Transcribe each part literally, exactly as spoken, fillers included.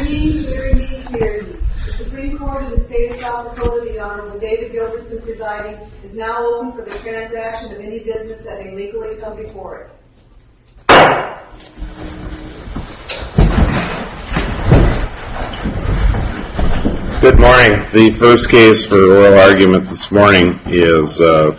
ye, hear ye, hear ye. The Supreme Court of the State of South Dakota, the Honorable David Gilbertson presiding, is now open for the transaction of any business that may legally come before it. Good morning. The first case for oral argument this morning is uh,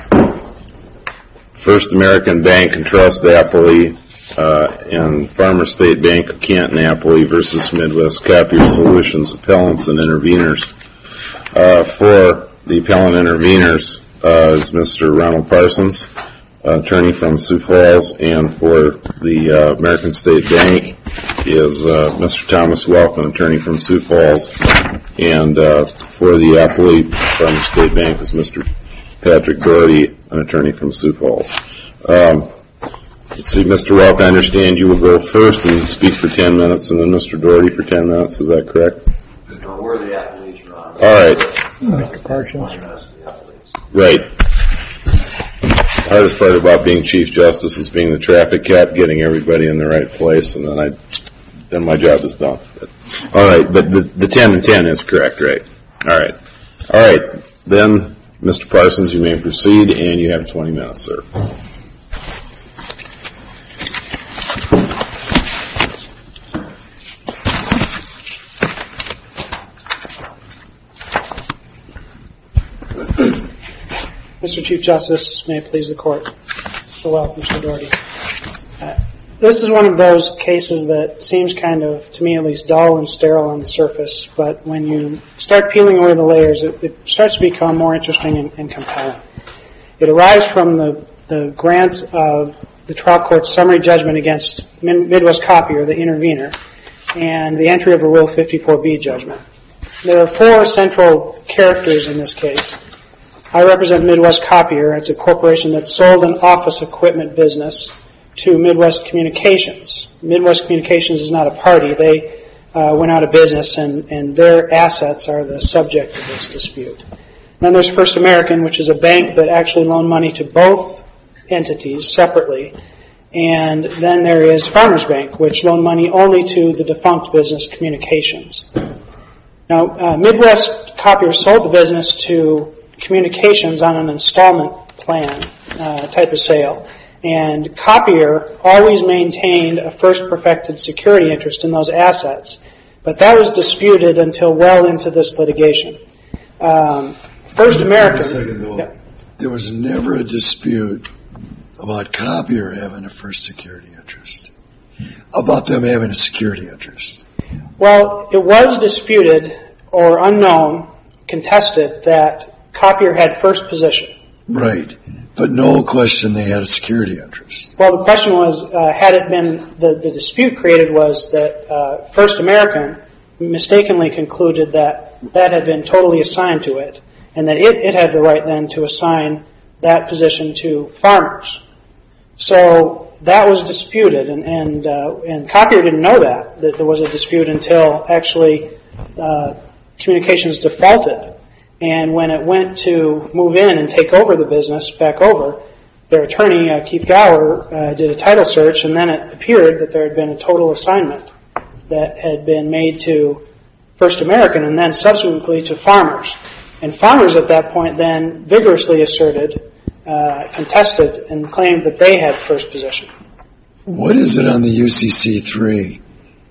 First American Bank and Trust Appellee uh, and Farmer State Bank of Canton Appellee versus Midwest Copier Solutions Appellants and Interveners. Uh, for the appellant interveners uh, is Mister Ronald Parsons, uh, attorney from Sioux Falls, and for the uh, American State Bank is uh, Mister Thomas Welkin, attorney from Sioux Falls, and uh, for the appellee Farmer State Bank is Mister Patrick Doherty, an attorney from Sioux Falls. Um, let's see, Mister Welk, I understand you will go first and speak for ten minutes, and then Mister Doherty for ten minutes. Is that correct? No, we're the appellees, Ron. All right. Mister Parsons. Right. The hardest part about being Chief Justice is being the traffic cap, getting everybody in the right place, and then I, then my job is done. But, all right, but the, the ten and ten is correct, right? All right. All right. Then, Mister Parsons, you may proceed, and you have twenty minutes, sir. Mister Chief Justice, may it please the Court. So well, Mister Doherty. Uh, this is one of those cases that seems kind of, to me at least, dull and sterile on the surface, but when you start peeling away the layers, it, it starts to become more interesting and, and compelling. It arises from the, the grant of the trial court's summary judgment against Midwest Copier, the intervener, and the entry of a Rule fifty-four B judgment. There are four central characters in this case. I represent Midwest Copier. It's a corporation that sold an office equipment business to Midwest Communications. Midwest Communications is not a party. They uh, went out of business, and, and their assets are the subject of this dispute. Then there's First American, which is a bank that actually loaned money to both entities separately. And then there is Farmers Bank, which loaned money only to the defunct business Communications. Now, uh, Midwest Copier sold the business to Communications on an installment plan uh, type of sale, and Copier always maintained a first perfected security interest in those assets, but that was disputed until well into this litigation. Um, First American. Wait a second, though. Yeah. There was never a dispute about Copier having a first security interest, about them having a security interest. Well, it was disputed or unknown, contested, that Copier had first position. Right. But no question they had a security interest. Well, the question was, uh, had it been, the, the dispute created was that uh, First American mistakenly concluded that that had been totally assigned to it, and that it, it had the right then to assign that position to Farmers. So that was disputed, and and, uh, and Copier didn't know that, that there was a dispute until actually uh, Communications defaulted. And when it went to move in and take over the business back over, their attorney, uh, Keith Gower, uh, did a title search, and then it appeared that there had been a total assignment that had been made to First American and then subsequently to Farmers. And Farmers at that point then vigorously asserted, uh, contested, and claimed that they had first position. What is it on the U C C three,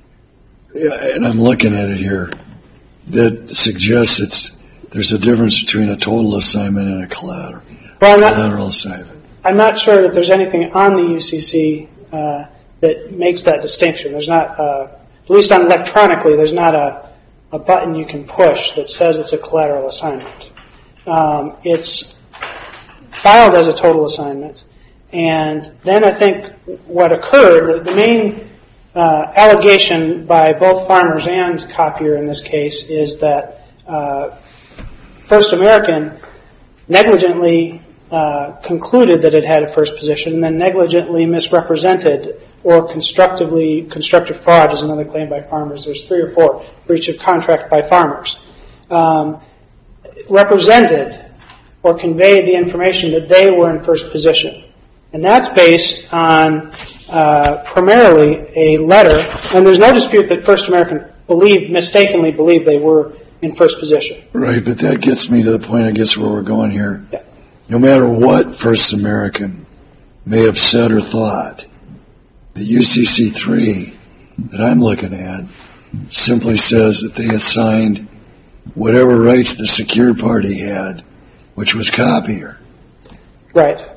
and I'm looking at it here, that suggests it's there's a difference between a total assignment and a collateral, well, I'm not, collateral assignment? I'm not sure that there's anything on the U C C uh, that makes that distinction. There's not, uh, at least on electronically, there's not a, a button you can push that says it's a collateral assignment. Um, it's filed as a total assignment, and then I think what occurred, the, the main uh, allegation by both Farmers and Copier in this case is that uh, First American negligently uh, concluded that it had a first position and then negligently misrepresented or constructively, constructive fraud is another claim by Farmers. There's three or four, breach of contract by Farmers, um, represented or conveyed the information that they were in first position. And that's based on uh, primarily a letter, and there's no dispute that First American believed, mistakenly believed they were in first position. Right, but that gets me to the point, I guess, where we're going here. Yeah. No matter what First American may have said or thought, the U C C three that I'm looking at simply says that they assigned whatever rights the secured party had, which was copier. Right.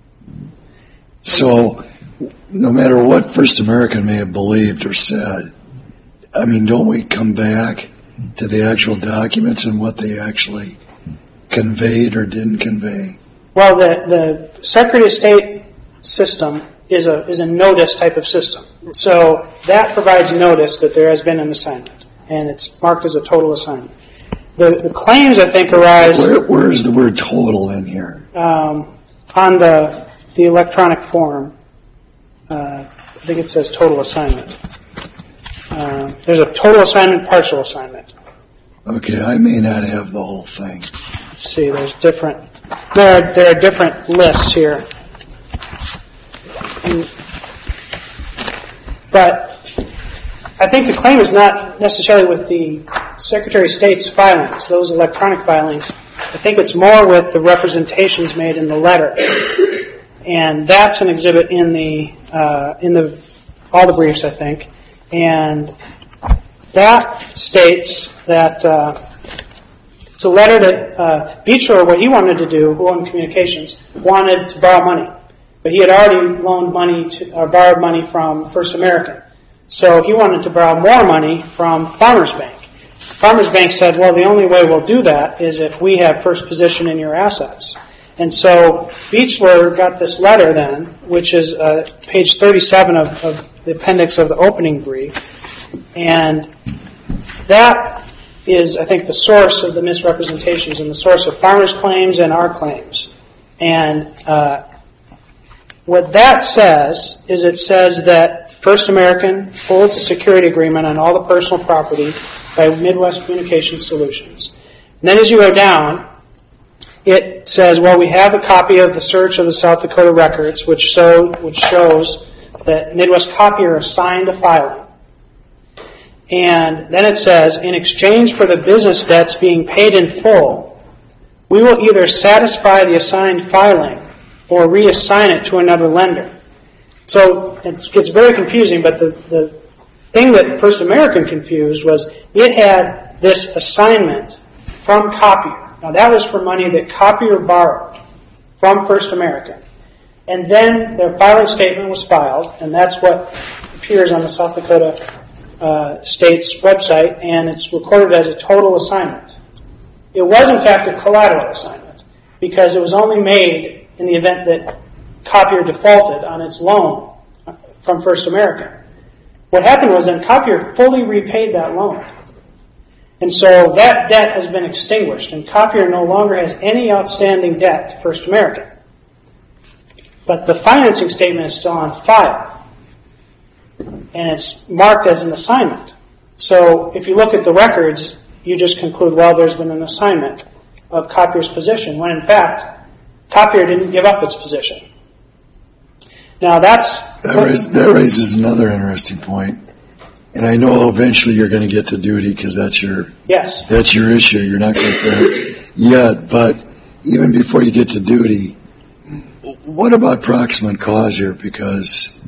So, no matter what First American may have believed or said, I mean, don't we come back to the actual documents and what they actually conveyed or didn't convey? Well, the, the Secretary of State system is a is a notice type of system. So that provides notice that there has been an assignment, and it's marked as a total assignment. The, the claims, I think, arise... Where, where is the word total in here? Um, on the the electronic form, uh, I think it says total assignment. Uh, there's a total assignment, partial assignment. Okay, I may not have the whole thing. Let's see, there's different... There are, there are different lists here. And, but I think the claim is not necessarily with the Secretary of State's filings, those electronic filings. I think it's more with the representations made in the letter. And that's an exhibit in the uh, in the all the briefs, I think. And that states that uh, it's a letter that uh, Beechler, what he wanted to do, who owned Communications, wanted to borrow money. But he had already loaned money to, or borrowed money from First American. So he wanted to borrow more money from Farmers Bank. Farmers Bank said, well, the only way we'll do that is if we have first position in your assets. And so Beechler got this letter then, which is uh, page thirty-seven of, of the appendix of the opening brief. And that is, I think, the source of the misrepresentations and the source of farmers' claims and our claims. And uh, what that says is it says that First American holds a security agreement on all the personal property by Midwest Communication Solutions. And then as you go down, it says, well, we have a copy of the search of the South Dakota records, which, show, which shows that Midwest Copier assigned a filing. And then it says, in exchange for the business debts being paid in full, we will either satisfy the assigned filing or reassign it to another lender. So it gets very confusing, but the, the thing that First American confused was it had this assignment from Copier. Now that was for money that Copier borrowed from First American. And then their filing statement was filed, and that's what appears on the South Dakota uh, State's website, and it's recorded as a total assignment. It was in fact a collateral assignment, because it was only made in the event that Copier defaulted on its loan from First American. What happened was then Copier fully repaid that loan. And so that debt has been extinguished, and Copier no longer has any outstanding debt to First American. But the financing statement is still on file, and it's marked as an assignment. So if you look at the records, you just conclude, well, there's been an assignment of Copier's position, when in fact, Copier didn't give up its position. Now that's... That, raise, that raises another interesting point. And I know eventually you're going to get to duty because that's your yes. that's your issue. You're not going to yet, but even before you get to duty, what about proximate cause here? Because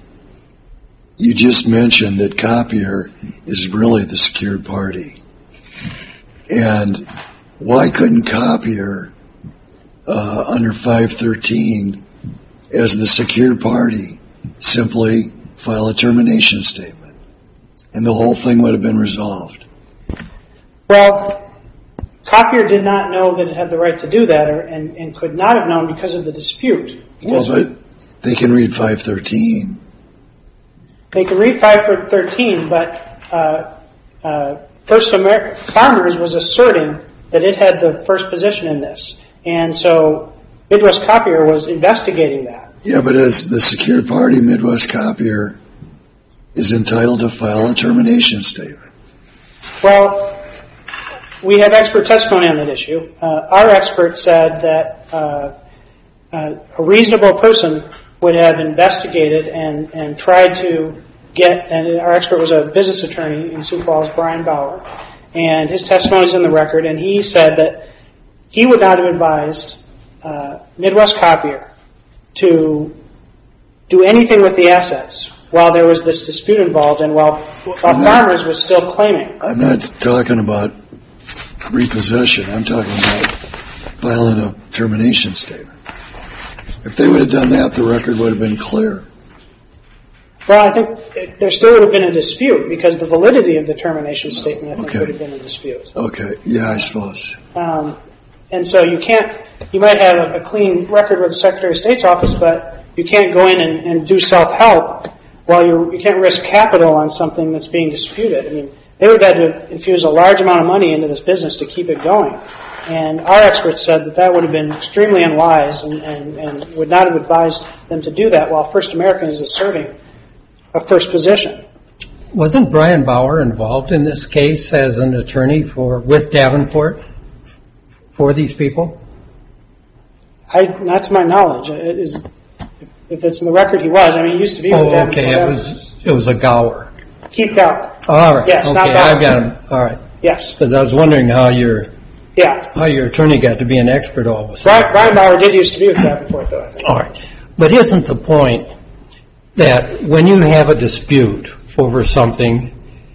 you just mentioned that Copier is really the secured party, and why couldn't Copier uh, under five thirteen, as the secured party, simply file a termination statement? And the whole thing would have been resolved. Well, Copier did not know that it had the right to do that, or, and, and could not have known because of the dispute. Well, but they can read five thirteen. They can read five thirteen, but uh, uh, First Amer- Farmers was asserting that it had the first position in this. And so Midwest Copier was investigating that. Yeah, but as the secured party, Midwest Copier is entitled to file a termination statement. Well, we have expert testimony on that issue. Uh, our expert said that uh, uh, a reasonable person would have investigated and, and tried to get, and our expert was a business attorney in Sioux Falls, Brian Bauer, and his testimony is in the record, and he said that he would not have advised uh, Midwest Copier to do anything with the assets while there was this dispute involved and while, while Farmers was still claiming. I'm not talking about repossession. I'm talking about filing a termination statement. If they would have done that, the record would have been clear. Well, I think it, there still would have been a dispute because the validity of the termination statement, I think, Okay. would have been a dispute. Okay, yeah, I suppose. Um, and so you can't, you might have a, a clean record with the Secretary of State's office, but you can't go in and, and do self-help while you you can't risk capital on something that's being disputed. I mean, they would have had to infuse a large amount of money into this business to keep it going. And our experts said that that would have been extremely unwise and, and, and would not have advised them to do that while First American is asserting a first position. Wasn't Brian Bauer involved in this case as an attorney for with Davenport for these people? I, not to my knowledge. It is, if it's in the record, he was. I mean, he used to be with Oh, Davenport. okay. It was it was a Gower. Keith Gower. All right. Yes, okay, not Bauer. I've got him. All right. Yes. Because I was wondering how your Yeah. how your attorney got to be an expert all of a sudden. Brian, Brian Bauer did used to be with Davenport, though, I think. All right. But isn't the point that when you have a dispute over something,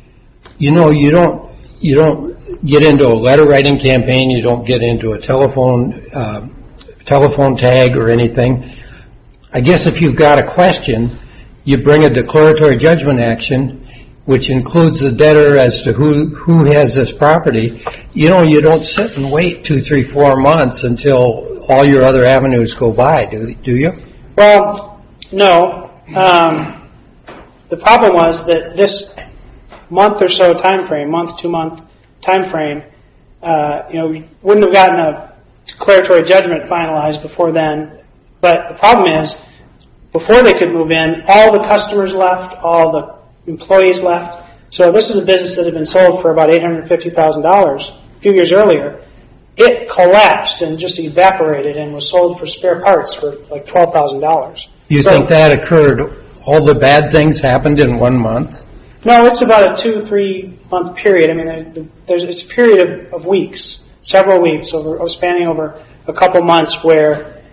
you know, you don't you don't get into a letter writing campaign, you don't get into a telephone uh, telephone tag or anything. I guess if you've got a question, you bring a declaratory judgment action, which includes the debtor as to who who has this property. You know, you don't sit and wait two, three, four months until all your other avenues go by, do do you? Well, no. Um, the problem was that this month or so time frame, month, two month time frame, uh, you know, we wouldn't have gotten a declaratory judgment finalized before then. But the problem is, before they could move in, all the customers left, all the employees left. So this is a business that had been sold for about eight hundred fifty thousand dollars a few years earlier. It collapsed and just evaporated and was sold for spare parts for like twelve thousand dollars. You so, think that occurred, all the bad things happened in one month? No, it's about a two, three month period. I mean, there, there's, it's a period of, of weeks, several weeks, over, spanning over a couple months where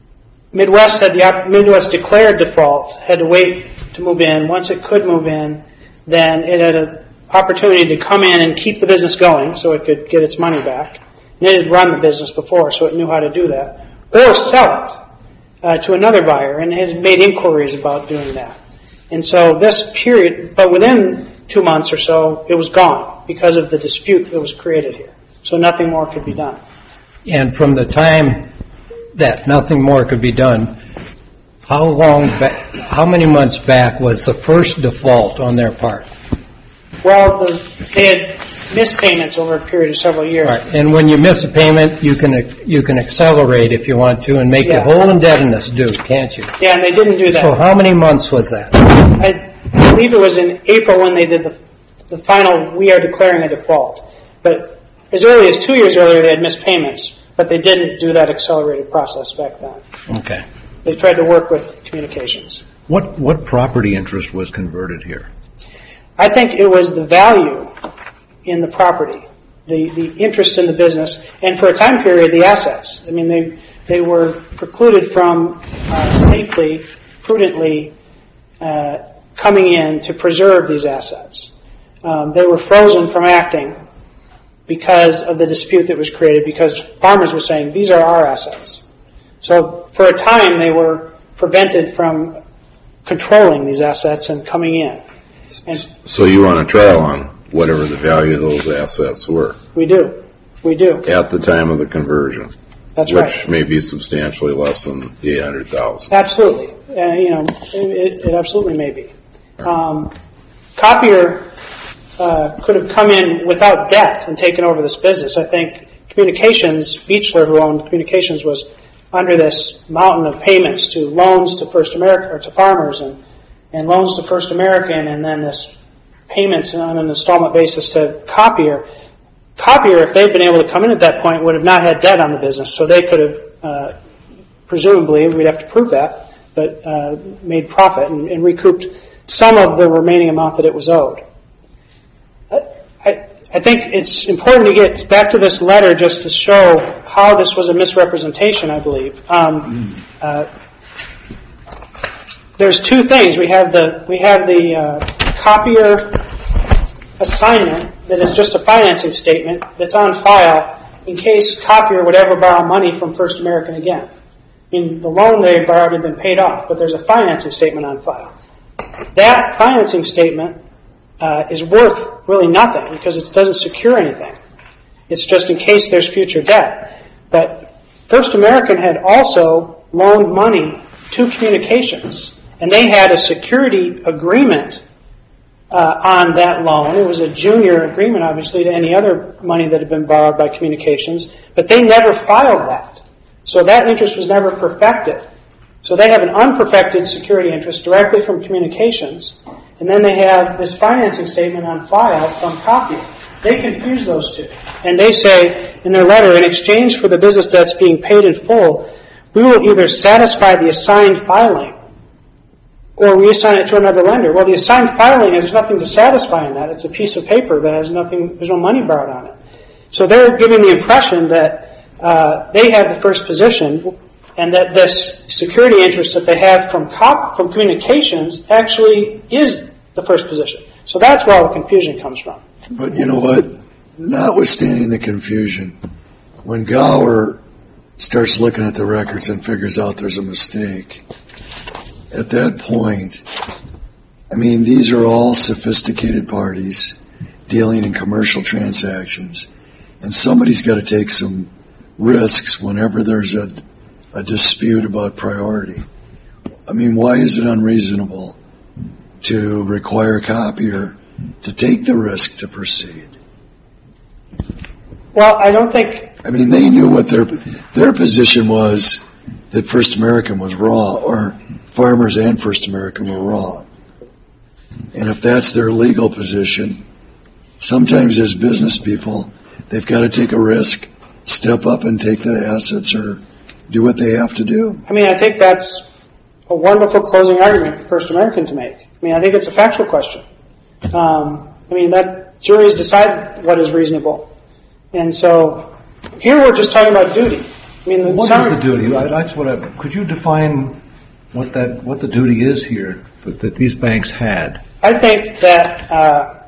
Midwest had the Midwest declared default, had to wait to move in. Once it could move in, then it had an opportunity to come in and keep the business going so it could get its money back. And it had run the business before, so it knew how to do that. Or sell it uh, to another buyer, and it had made inquiries about doing that. And so this period, but within two months or so, it was gone because of the dispute that was created here. So nothing more could be done. And from the time that nothing more could be done, how long, ba- how many months back was the first default on their part? Well, the, they had missed payments over a period of several years. Right. And when you miss a payment, you can you can accelerate if you want to and make Yeah. the whole indebtedness due, can't you? Yeah, and they didn't do that. So how many months was that? I believe it was in April when they did the, the final, we are declaring a default. But as early as two years earlier, they had missed payments, but they didn't do that accelerated process back then. Okay. They tried to work with communications. What what property interest was converted here? I think it was the value in the property, the, the interest in the business, and for a time period, the assets. I mean, they they were precluded from uh, safely, prudently uh, coming in to preserve these assets. Um, they were frozen from acting because of the dispute that was created, because farmers were saying, these are our assets. So for a time, they were prevented from controlling these assets and coming in. And So you want a trial on whatever the value of those assets were we do. We do. at the time of the conversion, That's which right. may be substantially less than the eight hundred thousand. Absolutely. Uh, you know, it, it absolutely may be. Um, Copier uh, could have come in without debt and taken over this business. I think Communications, Beechler, who owned Communications, was under this mountain of payments to loans to First America or to farmers and, and loans to First American, and then this payments on an installment basis to Copier. Copier, if they'd been able to come in at that point, would have not had debt on the business, so they could have, uh, presumably, we'd have to prove that, but uh, made profit and, and recouped some of the remaining amount that it was owed. I, I think it's important to get back to this letter just to show how this was a misrepresentation, I believe. Um, uh, there's two things. We have the we have the uh, copier assignment that is just a financing statement that's on file in case copier would ever borrow money from First American again. I mean, the loan they borrowed had been paid off, but there's a financing statement on file. That financing statement uh, is worth really nothing because it doesn't secure anything. It's just in case there's future debt. But First American had also loaned money to Communications, and they had a security agreement uh, on that loan. It was a junior agreement, obviously, to any other money that had been borrowed by Communications, but they never filed that. So that interest was never perfected. So they have an unperfected security interest directly from Communications, and then they have this financing statement on file from Copier. They confuse those two. And they say in their letter, in exchange for the business debts being paid in full, we will either satisfy the assigned filing or reassign it to another lender. Well, the assigned filing, there's nothing to satisfy in that. It's a piece of paper that has nothing, there's no money borrowed on it. So they're giving the impression that uh, they have the first position and that this security interest that they have from cop, from Communications actually is the first position. So that's where all the confusion comes from. But you know what? Notwithstanding the confusion, when Gower starts looking at the records and figures out there's a mistake, at that point, I mean, these are all sophisticated parties dealing in commercial transactions, and somebody's got to take some risks whenever there's a, a dispute about priority. I mean, why is it unreasonable to require a copier to take the risk to proceed? Well, I don't think... I mean, they knew what their their position was, that First American was wrong, or Farmers and First American were wrong. And if that's their legal position, sometimes as business people, they've got to take a risk, step up and take the assets or do what they have to do. I mean, I think that's a wonderful closing argument for First American to make. I mean, I think it's a factual question. Um, I mean, that juries decide what is reasonable. And so here we're just talking about duty. I mean, the what summary, is the duty? I, that's what I, could you define what that what the duty is here that, that these banks had? I think that uh,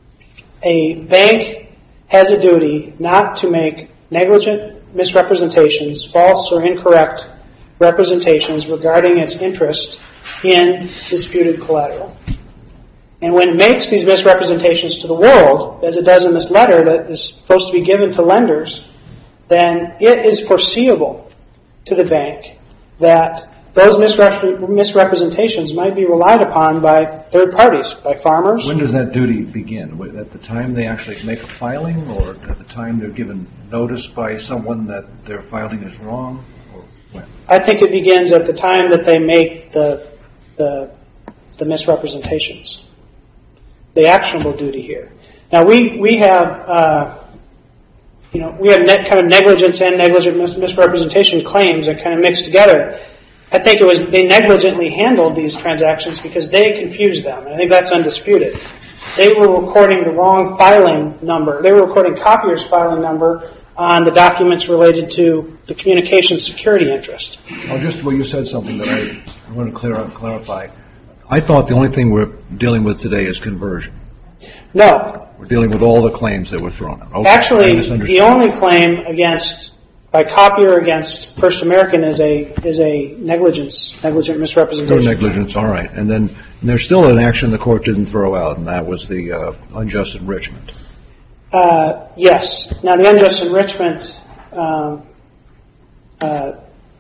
a bank has a duty not to make negligent misrepresentations, false or incorrect representations regarding its interest in disputed collateral. And when it makes these misrepresentations to the world, as it does in this letter that is supposed to be given to lenders, then it is foreseeable to the bank that those misrep- misrepresentations might be relied upon by third parties, by farmers. When does that duty begin? At the time they actually make a filing, or at the time they're given notice by someone that their filing is wrong? Or when? I think it begins at the time that they make the the, the misrepresentations. The actionable duty here. Now we we have uh, you know we have net kind of negligence and negligent mis- misrepresentation claims that kind of mixed together. I think it was they negligently handled these transactions because they confused them, and I think that's undisputed. They were recording the wrong filing number. They were recording Copier's filing number on the documents related to the communications security interest. Oh, just well, you said something that I want to clear up, clarify. I thought the only thing we're dealing with today is conversion. No. We're dealing with all the claims that were thrown out. Okay. Actually, the only claim against by Copier against First American is a is a negligence, negligent misrepresentation. No negligence, all right. And then and there's still an action the court didn't throw out, and that was the uh, unjust enrichment. Uh, yes. Now, the unjust enrichment, um, uh,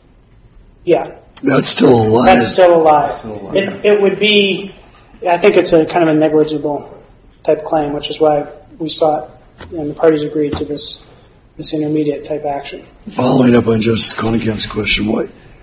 yeah. That's still alive. That's still alive. Still alive. It, it would be, I think it's a kind of a negligible type claim, which is why we sought, and the parties agreed to this this intermediate type action. Following up on Justice Conikam's question, why,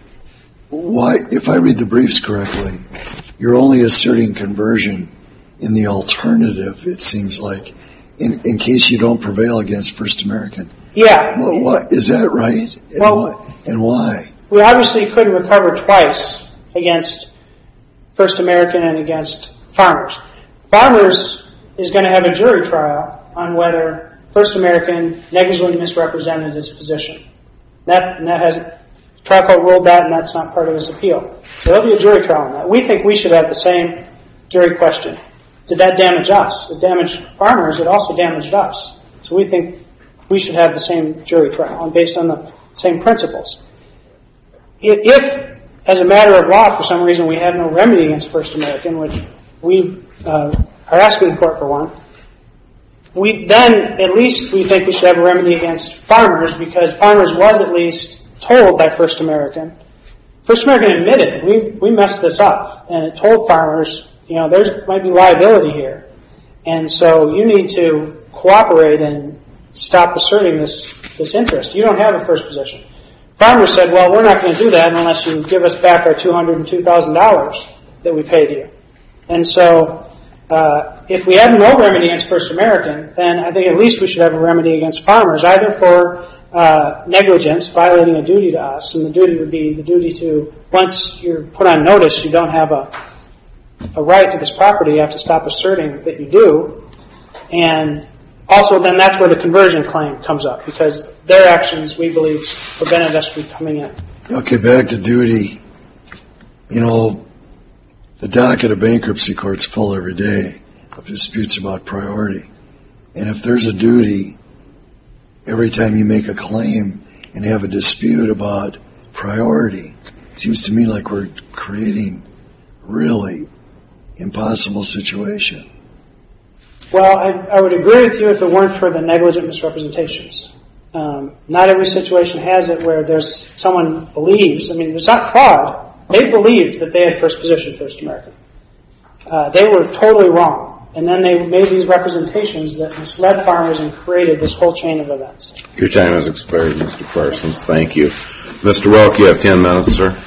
why, if I read the briefs correctly, you're only asserting conversion in the alternative, it seems like, in, in case you don't prevail against First American. Yeah. Well, what, is that right? And Well, why, and why? We obviously couldn't recover twice against First American and against Farmers. Farmers is going to have a jury trial on whether First American negligently misrepresented its position. That, and that has, trial court ruled that, and that's not part of this appeal. So there'll be a jury trial on that. We think we should have the same jury question. Did that damage us? It damaged farmers. It also damaged us. So we think we should have the same jury trial, and based on the same principles. If, as a matter of law, for some reason we have no remedy against First American, which we uh, are asking the court for one, we then at least we think we should have a remedy against farmers, because farmers was at least told by First American. First American admitted we we messed this up, and it told farmers, you know, there might be liability here, and so you need to cooperate and stop asserting this this interest. You don't have a first position. Farmers said, well, we're not going to do that unless you give us back our two hundred two thousand dollars that we paid you. And so uh, if we have no remedy against First American, then I think at least we should have a remedy against farmers, either for uh, negligence, violating a duty to us, and the duty would be the duty to, once you're put on notice, you don't have a, a right to this property, you have to stop asserting that you do. And also, then that's where the conversion claim comes up, because their actions, we believe, prevented us from coming in. Okay, back to duty. You know, the docket of bankruptcy court's full every day of disputes about priority. And if there's a duty, every time you make a claim and have a dispute about priority, it seems to me like we're creating really impossible situation. Well, I, I would agree with you if it weren't for the negligent misrepresentations. Um, not every situation has it where there's someone believes, I mean, it's not fraud. They believed that they had first position, First American. Uh, they were totally wrong. And then they made these representations that misled farmers and created this whole chain of events. Your time has expired, Mister Parsons. Thank you. Mister Welk, you have ten minutes, sir.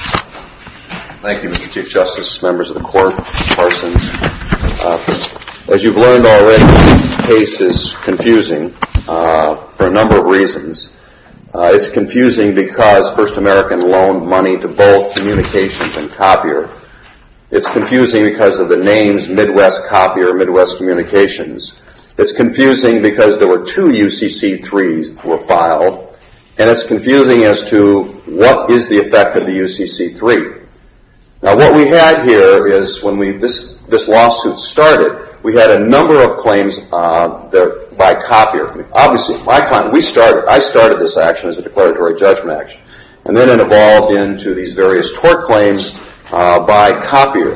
Thank you, Mister Chief Justice, members of the court, Parsons. Uh, as you've learned already, this case is confusing uh, for a number of reasons. Uh, it's confusing because First American loaned money to both Communications and Copier. It's confusing because of the names Midwest Copier, Midwest Communications. It's confusing because there were two U C C threes were filed, and it's confusing as to what is the effect of the U C C three. Now, what we had here is when we this this lawsuit started, we had a number of claims uh, that, by Copier. Obviously, my client, we started. I started this action as a declaratory judgment action, and then it evolved into these various tort claims uh, by Copier.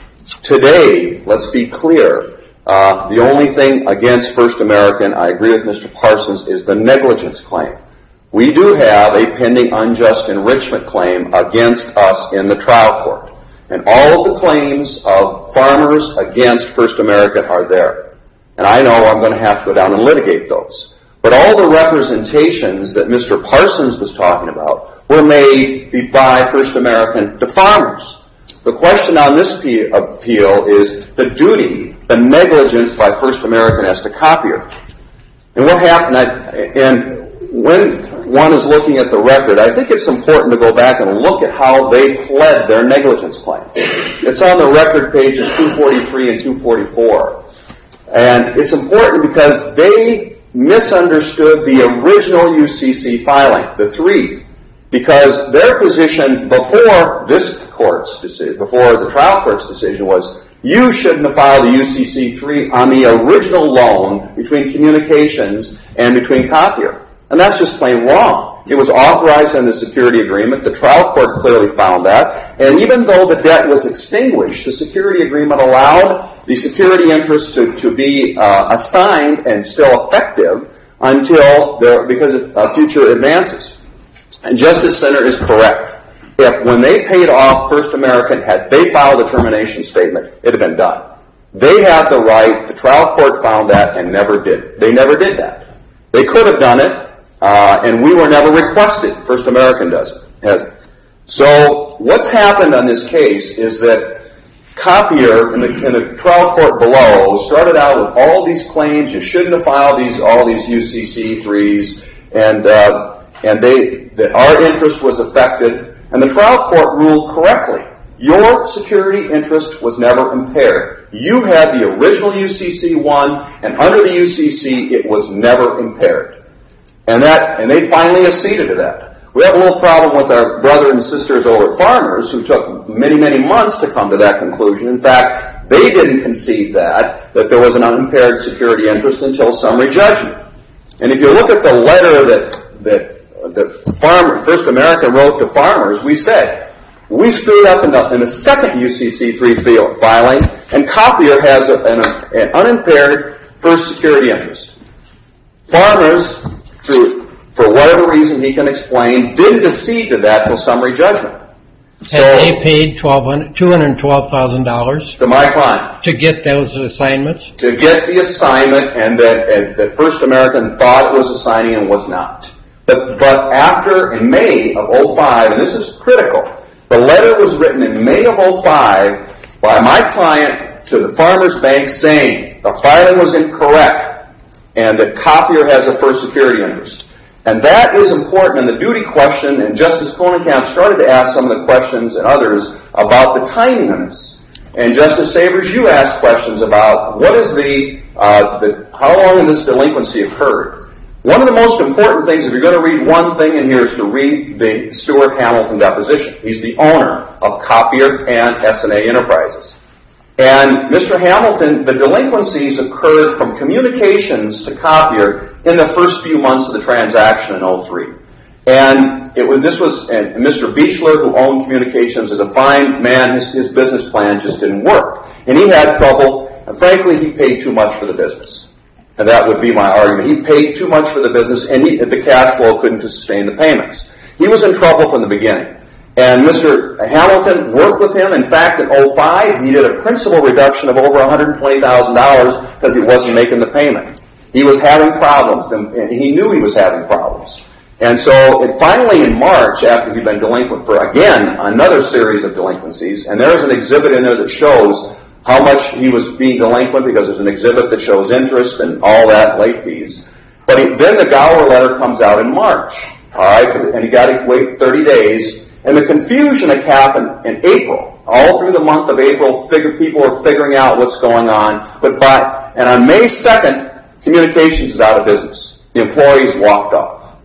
Today, let's be clear. Uh, the only thing against First American, I agree with Mister Parsons, is the negligence claim. We do have a pending unjust enrichment claim against us in the trial court. And all of the claims of farmers against First American are there. And I know I'm going to have to go down and litigate those. But all the representations that Mister Parsons was talking about were made by First American to farmers. The question on this appeal is the duty, the negligence by First American as to Copier. And what happened, I, and when one is looking at the record, I think it's important to go back and look at how they pled their negligence claim. It's on the record pages two forty-three and two forty-four. And it's important because they misunderstood the original U C C filing, the three, because their position before this court's decision, before the trial court's decision was, you shouldn't have filed the U C C three on the original loan between Communications and between Copier. And that's just plain wrong. It was authorized in the security agreement. The trial court clearly found that. And even though the debt was extinguished, the security agreement allowed the security interest to, to be uh, assigned and still effective until there, because of uh, future advances. And Justice Center is correct. If when they paid off First American, had they filed a termination statement, it had been done. They had the right. The trial court found that and never did. They never did that. They could have done it. Uh, and we were never requested. First American does it, hasn't. So what's happened on this case is that Copier in the, in the trial court below started out with all these claims. You shouldn't have filed these all these U C C threes, and uh, and they that our interest was affected. And the trial court ruled correctly Your security interest was never impaired. You had the original U C C one, and under the U C C, it was never impaired. And that, and they finally acceded to that. We have a little problem with our brother and sisters over at Farmers, who took many, many months to come to that conclusion. In fact, they didn't concede that, that there was an unimpaired security interest until summary judgment. And if you look at the letter that, that, that Farmer, First American wrote to Farmers, we said, we screwed up in the, in the second U C C three filing, and Copier has a, an, an unimpaired first security interest. Farmers, through, for whatever reason he can explain, didn't accede to that till summary judgment. So, and they paid two hundred twelve thousand dollars to my client to get those assignments? To get the assignment, and that, and that First American thought it was assigning and was not. But, but after, in May of oh five, and this is critical, the letter was written in May of oh five by my client to the Farmers Bank saying the filing was incorrect and that Copier has a first security interest. And that is important in the duty question, and Justice Kohnenkamp started to ask some of the questions and others about the timing of this. And Justice Savers, you asked questions about what is the, uh, the how long this delinquency occurred. One of the most important things, if you're going to read one thing in here, is to read the Stuart Hamilton deposition. He's the owner of Copier and S and A Enterprises. And Mister Hamilton, the delinquencies occurred from communications to Copier in the first few months of the transaction in oh three. And it was, this was, and Mister Beechler, who owned communications, is a fine man. His, his business plan just didn't work. And he had trouble, and frankly, he paid too much for the business. And that would be my argument. He paid too much for the business, and he, the cash flow couldn't sustain the payments. He was in trouble from the beginning. And Mister Hamilton worked with him. In fact, in oh five, he did a principal reduction of over one hundred twenty thousand dollars because he wasn't making the payment. He was having problems, and he knew he was having problems. And so, it finally in March, after he'd been delinquent for, again, another series of delinquencies, and there's an exhibit in there that shows how much he was being delinquent, because there's an exhibit that shows interest and all that, late fees. But he, then the Gower letter comes out in March, all right, and he got to wait thirty days. And the confusion that happened in April, all through the month of April, figure, people were figuring out what's going on. But by, and on May second, communications is out of business. The employees walked off.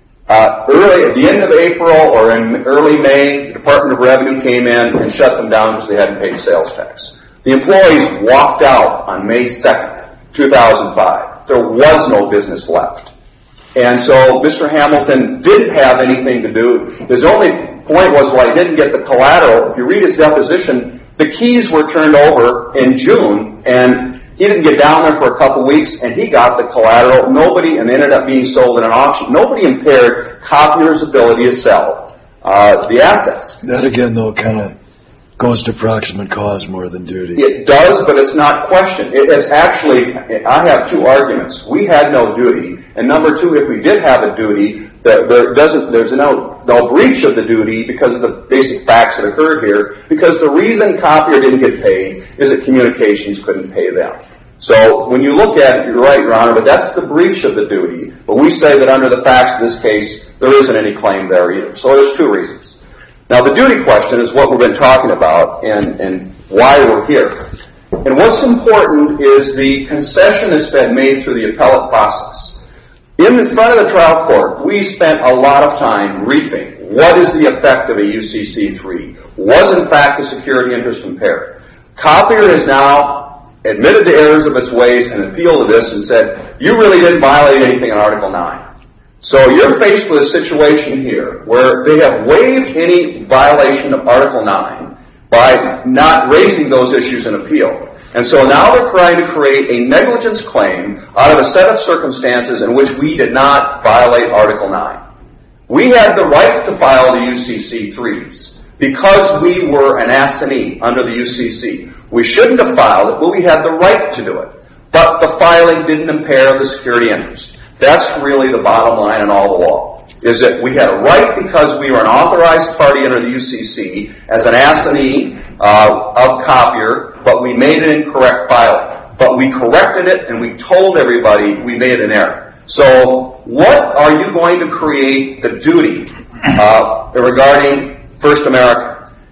Uh, early, at the end of April or in early May, the Department of Revenue came in and shut them down because they hadn't paid sales tax. The employees walked out on May second, two thousand five. There was no business left. And so Mister Hamilton didn't have anything to do. His only point was, well, I didn't get the collateral. If you read his deposition, the keys were turned over in June, and he didn't get down there for a couple weeks, and he got the collateral. Nobody, and they ended up being sold in an auction. Nobody impaired Copier's ability to sell uh, the assets. That, again, though, kind of goes to proximate cause more than duty. It does, but it's not questioned. It is actually, I have two arguments. We had no duty, and number two, if we did have a duty, there doesn't, there's no, no breach of the duty because of the basic facts that occurred here, because the reason Copier didn't get paid is that communications couldn't pay them. So when you look at it, you're right, Your Honor, but that's the breach of the duty. But we say that under the facts of this case, there isn't any claim there either. So there's two reasons. Now, the duty question is what we've been talking about and, and why we're here. And what's important is the concession that's been made through the appellate process. In front of the trial court, we spent a lot of time briefing what is the effect of a U C C three. Was, in fact, the security interest impaired? Copier has now admitted the errors of its ways and appealed to this and said, you really didn't violate anything in Article nine. So you're faced with a situation here where they have waived any violation of Article nine by not raising those issues in appeal. And so now they're trying to create a negligence claim out of a set of circumstances in which we did not violate Article nine. We had the right to file the U C C threes because we were an assignee under the U C C. We shouldn't have filed it, but we had the right to do it. But the filing didn't impair the security interest. That's really the bottom line in all the law, is that we had a right because we were an authorized party under the U C C as an assignee uh, of Copier, but we made an incorrect filing. But we corrected it, and we told everybody we made an error. So what are you going to create the duty uh, regarding First American?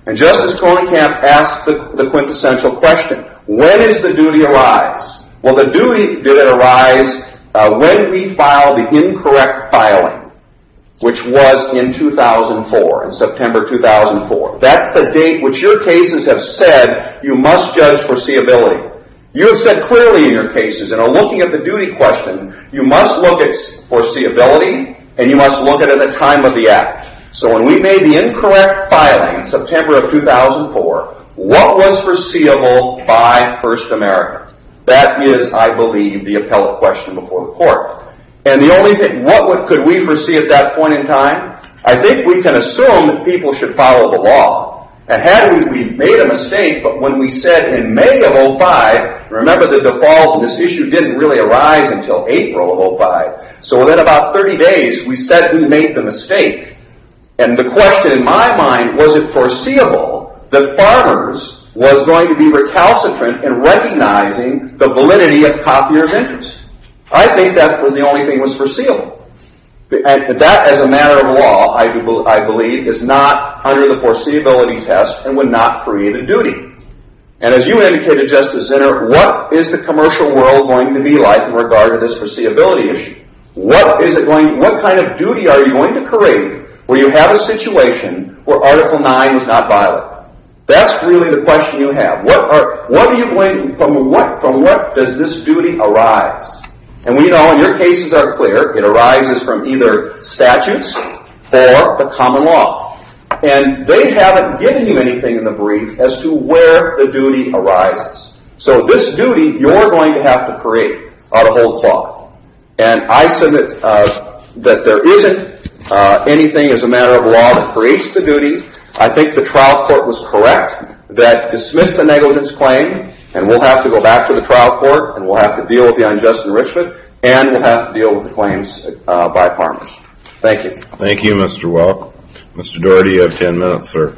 And Justice Kronenkamp asked the, the quintessential question, when is the duty arise? Well, the duty did it arise uh, when we filed the incorrect filing, which was in two thousand four, in September two thousand four. That's the date which your cases have said you must judge foreseeability. You have said clearly in your cases, and are looking at the duty question, you must look at foreseeability, and you must look at it at the time of the act. So when we made the incorrect filing in September of two thousand four, what was foreseeable by First American? That is, I believe, the appellate question before the court. And the only thing, what would, could we foresee at that point in time? I think we can assume that people should follow the law. And had we, we made a mistake, but when we said in May of oh five, remember the default, and this issue didn't really arise until April of oh five. So within about thirty days, we said we made the mistake. And the question in my mind, was it foreseeable that Farmers was going to be recalcitrant in recognizing the validity of copier's interest? I think that was the only thing was foreseeable. And that, as a matter of law, I, do, I believe, is not under the foreseeability test and would not create a duty. And as you indicated, Justice Zinner, what is the commercial world going to be like in regard to this foreseeability issue? What is it going? What kind of duty are you going to create where you have a situation where Article nine was not violated? That's really the question you have. What are what are you going from what from what does this duty arise? And we know, and your cases are clear, it arises from either statutes or the common law. And they haven't given you anything in the brief as to where the duty arises. So this duty you're going to have to create out of whole cloth. And I submit uh, that there isn't uh, anything as a matter of law that creates the duty. I think the trial court was correct that dismissed the negligence claim, and we'll have to go back to the trial court, and we'll have to deal with the unjust enrichment, and we'll have to deal with the claims uh, by Farmers. Thank you. Thank you, Mister Welk. Mister Doherty, you have ten minutes, sir.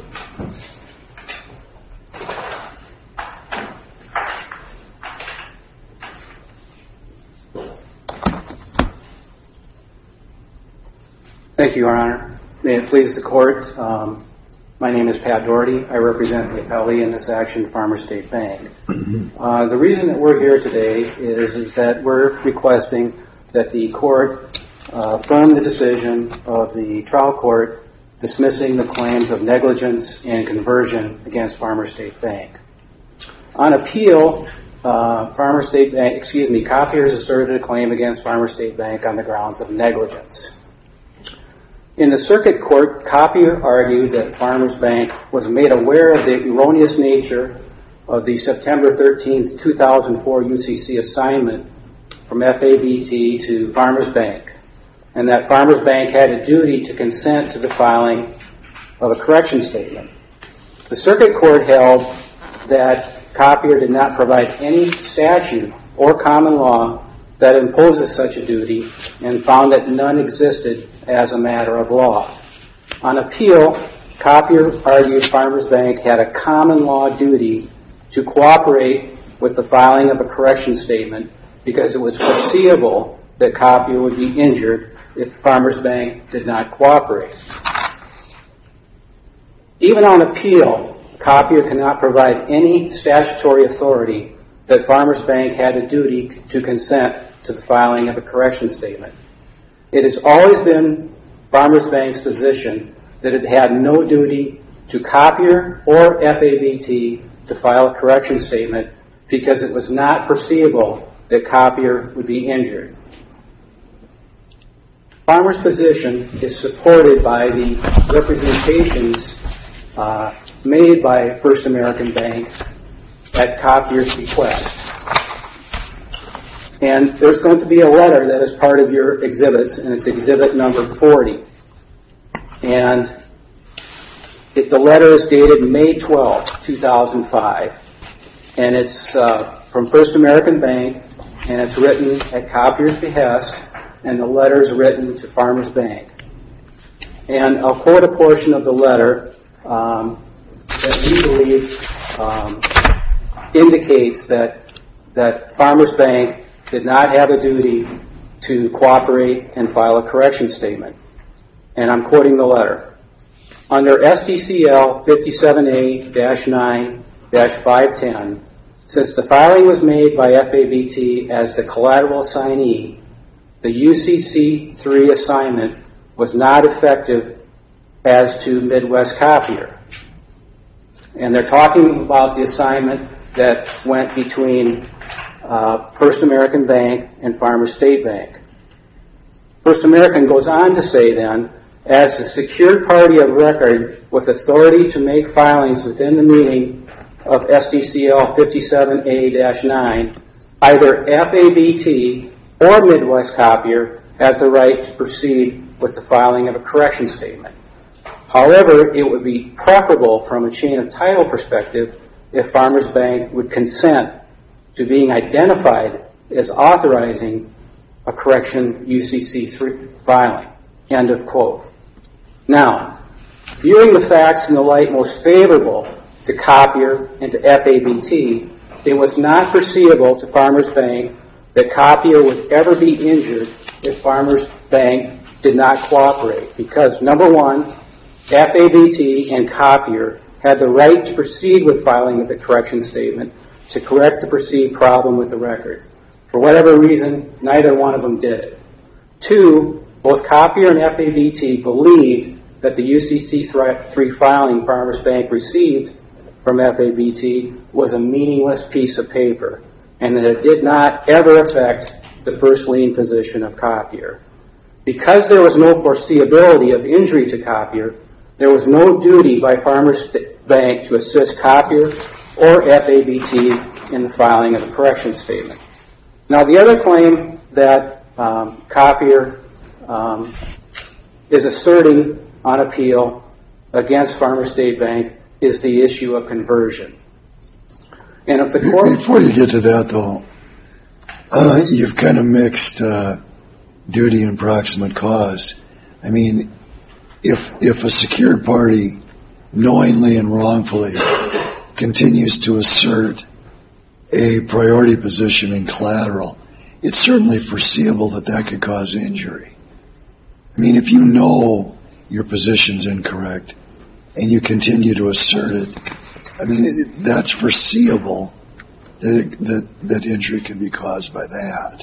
Thank you, Your Honor. May it please the Court, um, my name is Pat Doherty. I represent the appellee in this action, Farmers State Bank. Uh, the reason that we're here today is, is that we're requesting that the Court uh, affirm the decision of the trial court dismissing the claims of negligence and conversion against Farmers State Bank. On appeal, uh, Farmers State Bank, excuse me, copiers asserted a claim against Farmers State Bank on the grounds of negligence. In the circuit court, copier argued that Farmers Bank was made aware of the erroneous nature of the September thirteenth, two thousand four U C C assignment from F A B T to Farmers Bank, and that Farmers Bank had a duty to consent to the filing of a correction statement. The circuit court held that copier did not provide any statute or common law that imposes such a duty, and found that none existed as a matter of law. On appeal, copier argued Farmers Bank had a common law duty to cooperate with the filing of a correction statement because it was foreseeable that copier would be injured if Farmers Bank did not cooperate. Even on appeal, copier cannot provide any statutory authority that Farmers Bank had a duty to consent to the filing of a correction statement. It has always been Farmers Bank's position that it had no duty to copier or F A B T to file a correction statement because it was not foreseeable that copier would be injured. Farmers' position is supported by the representations uh, made by First American Bank at copier's request. And there's going to be a letter that is part of your exhibits, and it's exhibit number forty. And it, the letter is dated May twelfth, two thousand five. And it's uh, from First American Bank, and it's written at copier's behest, and the letter is written to Farmers Bank. And I'll quote a portion of the letter um, that we believe um, indicates that that Farmers Bank did not have a duty to cooperate and file a correction statement. And I'm quoting the letter. Under S D C L fifty-seven A nine five ten, since the filing was made by F A B T as the collateral assignee, the U C C three assignment was not effective as to Midwest Copier. And they're talking about the assignment that went between uh, First American Bank and Farmers State Bank. First American goes on to say then, as the secured party of record with authority to make filings within the meaning of S D C L fifty-seven A nine, either F A B T or Midwest Copier has the right to proceed with the filing of a correction statement. However, it would be preferable from a chain of title perspective if Farmers Bank would consent to being identified as authorizing a correction U C C three filing. End of quote. Now, viewing the facts in the light most favorable to Copier and to F A B T, it was not foreseeable to Farmers Bank that Copier would ever be injured if Farmers Bank did not cooperate because, number one, F A B T and Copier had the right to proceed with filing of the correction statement to correct the perceived problem with the record. For whatever reason, neither one of them did it. Two, both Copier and F A B T believed that the U C C three filing Farmers Bank received from F A B T was a meaningless piece of paper and that it did not ever affect the first lien position of Copier. Because there was no foreseeability of injury to Copier, there was no duty by Farmers Bank to assist Copier or F A B T in the filing of the correction statement. Now, the other claim that um, Copier um, is asserting on appeal against Farmers State Bank is the issue of conversion. And if the court... Before you get to that, though, uh, you've kind of mixed uh, duty and proximate cause. I mean, if if a secured party knowingly and wrongfully continues to assert a priority position in collateral, it's certainly foreseeable that that could cause injury. I mean, if you know your position's incorrect and you continue to assert it, I mean, that's foreseeable that, that, that injury can be caused by that.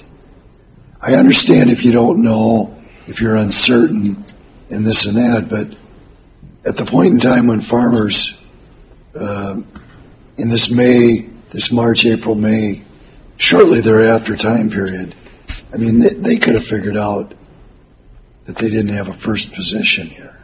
I understand if you don't know, if you're uncertain and this and that, but at the point in time when farmers, uh, in this May, this March, April, May, shortly thereafter time period, I mean, they, they could have figured out that they didn't have a first position here.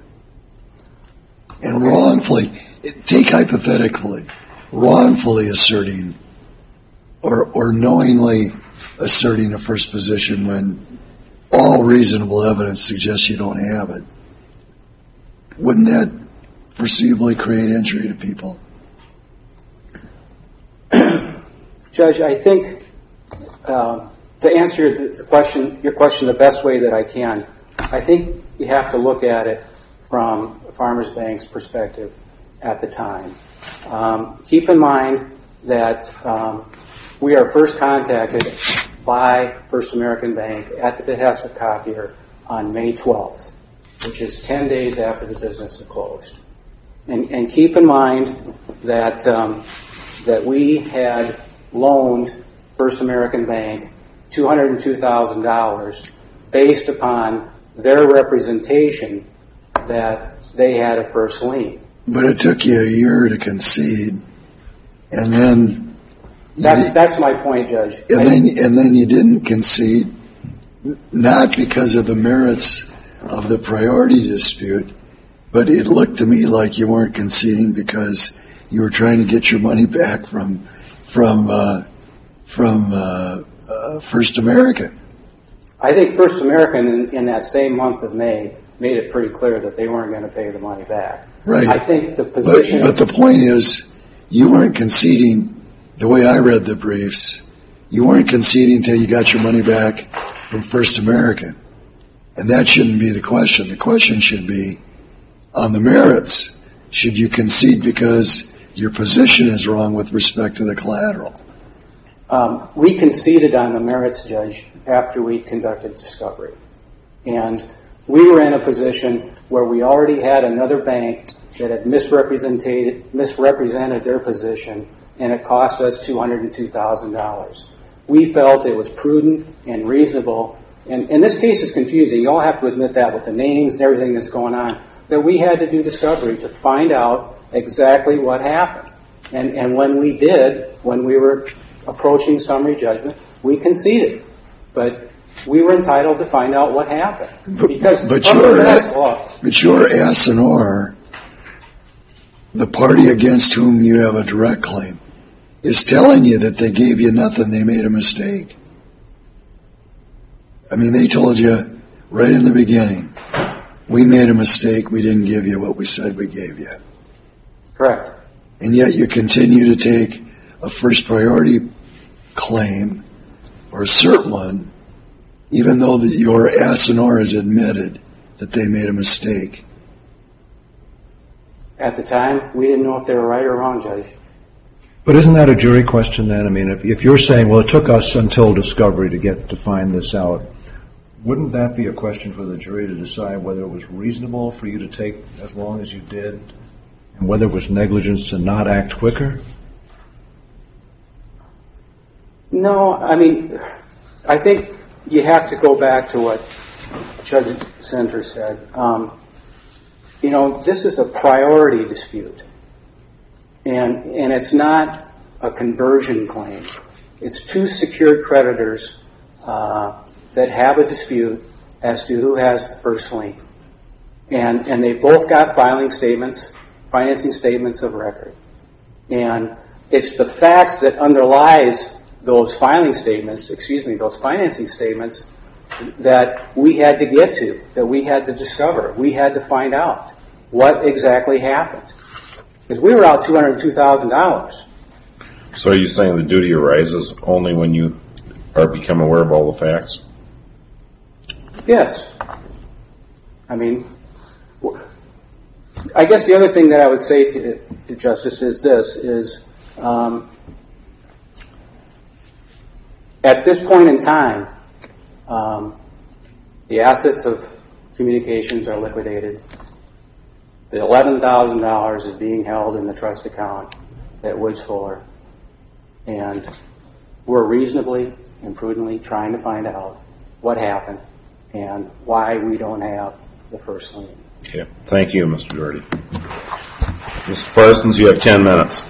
And wrongfully, take hypothetically, wrongfully asserting or, or knowingly asserting a first position when all reasonable evidence suggests you don't have it, wouldn't that foreseeably create injury to people? Judge, I think uh, to answer the question, your question the best way that I can, I think you have to look at it from Farmers Bank's perspective at the time. Um, keep in mind that um, we are first contacted by First American Bank at the behest of Copier on May twelfth, which is ten days after the business had closed. And, and keep in mind that um, that we had loaned First American Bank two hundred two thousand dollars based upon their representation that they had a first lien. But it took you a year to concede, and then... That's, you, that's my point, Judge. And then, and then you didn't concede, not because of the merits of the priority dispute, but it looked to me like you weren't conceding because you were trying to get your money back from from uh, from uh, uh, First American. I think First American in, in that same month of May made it pretty clear that they weren't going to pay the money back. Right. I think the position... But, but the point is, you weren't conceding, the way I read the briefs, you weren't conceding until you got your money back from First American. And that shouldn't be the question. The question should be, on the merits, should you concede because your position is wrong with respect to the collateral? Um, we conceded on the merits, Judge, after we conducted discovery. And We were in a position where we already had another bank that had misrepresented, misrepresented their position, and it cost us two hundred two thousand dollars. We felt it was prudent and reasonable, and, and this case is confusing. You all have to admit that with the names and everything that's going on, that we had to do discovery to find out exactly what happened. And, and when we did, when we were approaching summary judgment, we conceded. But we were entitled to find out what happened. Because but, but your, but your S and R, the party against whom you have a direct claim, is telling you that they gave you nothing, they made a mistake. I mean, they told you right in the beginning, we made a mistake, we didn't give you what we said we gave you. Correct. And yet you continue to take a first priority claim, or assert one, even though that your S and R has admitted that they made a mistake. At the time, we didn't know if they were right or wrong, Judge. But isn't that a jury question then? I mean, if, if you're saying, well, it took us until discovery to get to find this out, wouldn't that be a question for the jury to decide whether it was reasonable for you to take as long as you did, and whether it was negligence to not act quicker? No, I mean, I think you have to go back to what Judge Center said. Um, you know, this is a priority dispute. And, and it's not a conversion claim. It's two secured creditors uh, that have a dispute as to who has the first lien. And, and they both got filing statements, financing statements of record. And it's the facts that underlies those filing statements, excuse me, those financing statements that we had to get to, that we had to discover. We had to find out what exactly happened. Because we were out two hundred two thousand dollars. So are you saying the duty arises only when you are become aware of all the facts? Yes. I mean, I guess the other thing that I would say to, to Justice is this, is um, at this point in time, um, the assets of communications are liquidated. The eleven thousand dollars is being held in the trust account at Woods Fuller. And we're reasonably and prudently trying to find out what happened and why we don't have the first lien. Okay. Thank you, Mister Doherty. Mister Parsons, you have ten minutes.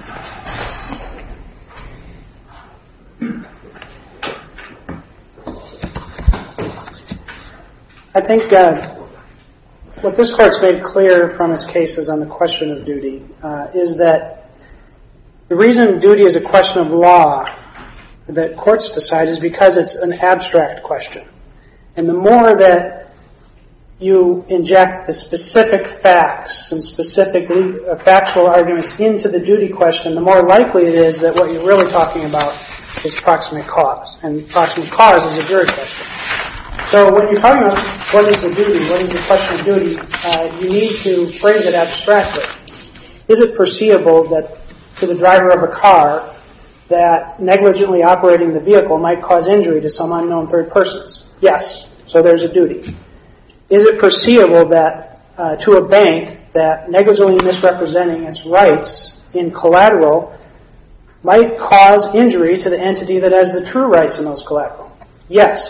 I think uh, what this Court's made clear from its cases on the question of duty uh, is that the reason duty is a question of law that courts decide is because it's an abstract question. And the more that you inject the specific facts and specific uh, factual arguments into the duty question, the more likely it is that what you're really talking about is proximate cause. And proximate cause is a jury question. So when you're talking about what is the duty, what is the question of duty, uh, you need to phrase it abstractly. Is it foreseeable that to the driver of a car that negligently operating the vehicle might cause injury to some unknown third persons? Yes. So there's a duty. Is it foreseeable that uh, to a bank that negligently misrepresenting its rights in collateral might cause injury to the entity that has the true rights in those collateral? Yes.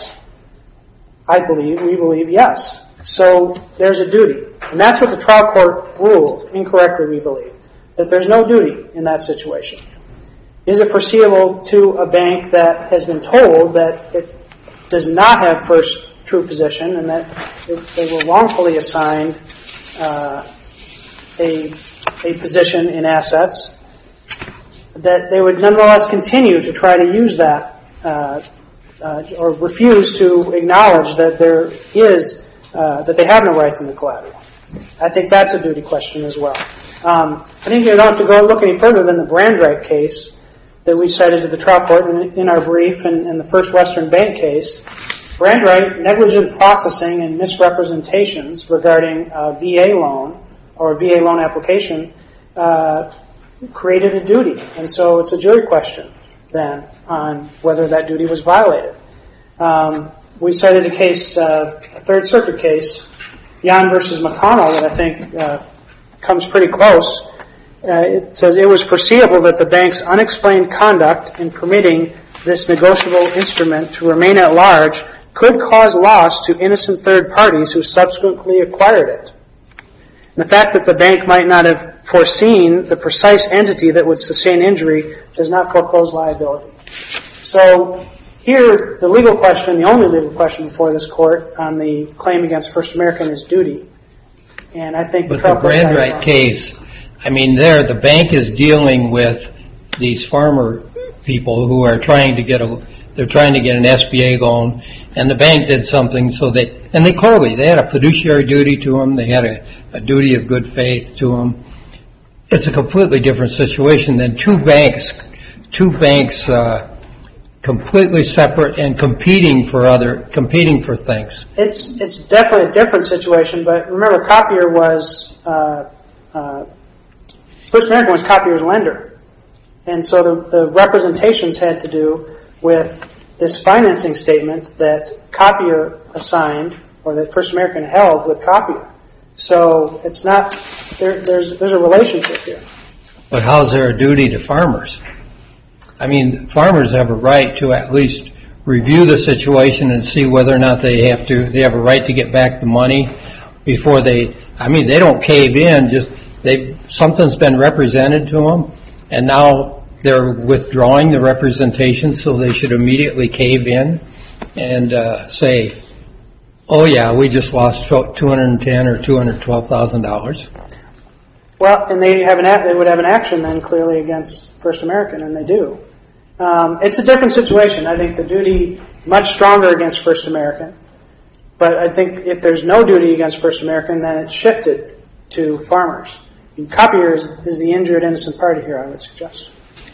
I believe, we believe, yes. So there's a duty. And that's what the trial court ruled, incorrectly we believe, that there's no duty in that situation. Is it foreseeable to a bank that has been told that it does not have first true position and that they were wrongfully assigned uh, a, a position in assets, that they would nonetheless continue to try to use that uh, Uh, or refuse to acknowledge that there is, uh, that they have no rights in the collateral. I think that's a duty question as well. Um, I think you don't have to go look any further than the Brandright case that we cited to the trial court in, in our brief and in the First Western Bank case. Brandright, negligent processing and misrepresentations regarding a V A loan or a V A loan application uh, created a duty. And so it's a jury question then on whether that duty was violated. Um, we cited a case, uh, a Third Circuit case Jan versus McConnell that I think uh, comes pretty close. Uh, it says it was foreseeable that the bank's unexplained conduct in permitting this negotiable instrument to remain at large could cause loss to innocent third parties who subsequently acquired it. And the fact that the bank might not have foreseen the precise entity that would sustain injury does not foreclose liability. So here, the legal question, the only legal question before this court on the claim against First American is duty. And I think but the, the Brandwright case, I mean, there the bank is dealing with these farmer people who are trying to get a, they're trying to get an S B A loan, and the bank did something so they, and they clearly, they had a fiduciary duty to them, they had a, a duty of good faith to them. It's a completely different situation than two banks, two banks, uh, completely separate and competing for other, competing for things. It's it's definitely a different situation, but remember, Copier was uh, uh, First American was Copier's lender, and so the, the representations had to do with this financing statement that Copier assigned or that First American held with Copier. So it's not there, there's there's a relationship here. But how's there a duty to farmers? I mean, farmers have a right to at least review the situation and see whether or not they have to, they have a right to get back the money before they, I mean, they don't cave in, just, they something's been represented to them, and now they're withdrawing the representation, so they should immediately cave in and uh, say, oh yeah, we just lost two hundred ten thousand dollars or two hundred twelve thousand dollars. Well, and they have an, they would have an action then clearly against First American, and they do. Um, it's a different situation. I think the duty much stronger against First American, but I think if there's no duty against First American, then it's shifted to farmers. And Copier is, is the injured innocent party here, I would suggest.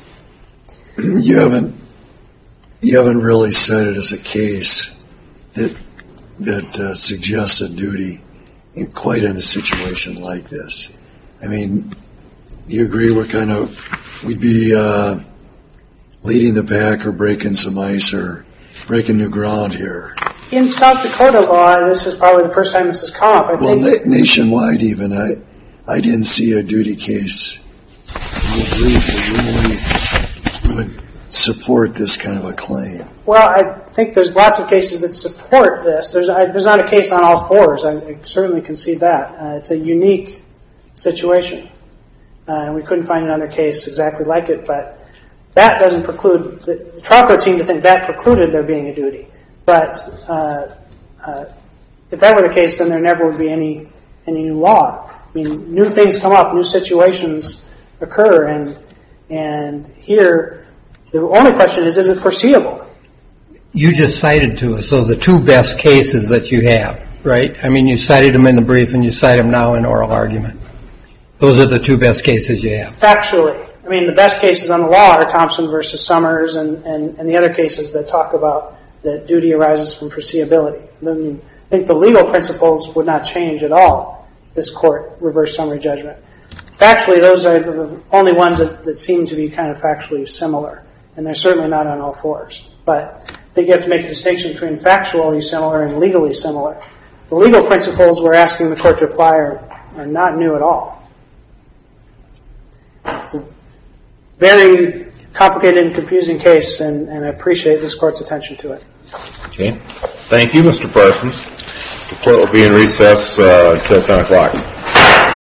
You haven't you haven't really cited as a case that that uh, suggests a duty in quite in a situation like this. I mean, you agree we're kind of we'd be uh, leading the pack or breaking some ice or breaking new ground here. In South Dakota law, this is probably the first time this has come up. I well, think na- nationwide even, I I didn't see a duty case in the brief that really would support this kind of a claim. Well, I think there's lots of cases that support this. There's I, there's not a case on all fours. I, I certainly concede that. Uh, it's a unique situation. Uh, and we couldn't find another case exactly like it, but that doesn't preclude, the, the trial court seemed to think that precluded there being a duty. But uh, uh, if that were the case, then there never would be any any new law. I mean, new things come up, new situations occur, and and here the only question is, is it foreseeable? You just cited to us, so the two best cases that you have, right? I mean, you cited them in the brief and you cite them now in oral argument. Those are the two best cases you have. Factually. I mean, the best cases on the law are Thompson versus Summers and, and, and the other cases that talk about that duty arises from foreseeability. I mean, I think the legal principles would not change at all, this court reverse summary judgment. Factually, those are the only ones that, that seem to be kind of factually similar, and they're certainly not on all fours. But I think you have to make a distinction between factually similar and legally similar. The legal principles we're asking the court to apply are, are not new at all. It's a very complicated and confusing case, and, and I appreciate this court's attention to it. Okay. Thank you, Mister Parsons. The court will be in recess uh, until ten o'clock.